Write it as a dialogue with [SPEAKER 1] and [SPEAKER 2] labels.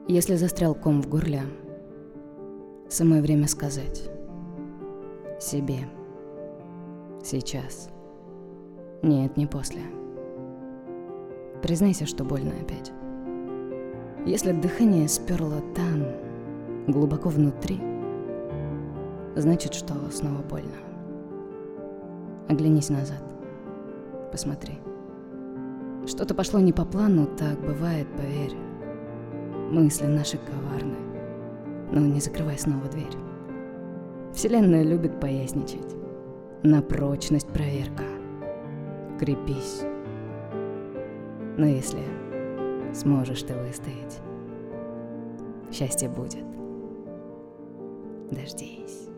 [SPEAKER 1] Если застрял ком в горле, самое время сказать себе. Сейчас. Нет, не после. Признайся, что больно опять. Если дыхание сперло там, глубоко внутри, значит, что снова больно. Оглянись назад. Посмотри. Что-то пошло не по плану, так бывает, поверь. Мысли наши коварны, но не закрывай снова дверь. Вселенная любит поясничать. На прочность проверка. Крепись. Но если сможешь ты выстоять, счастье будет. Дождись.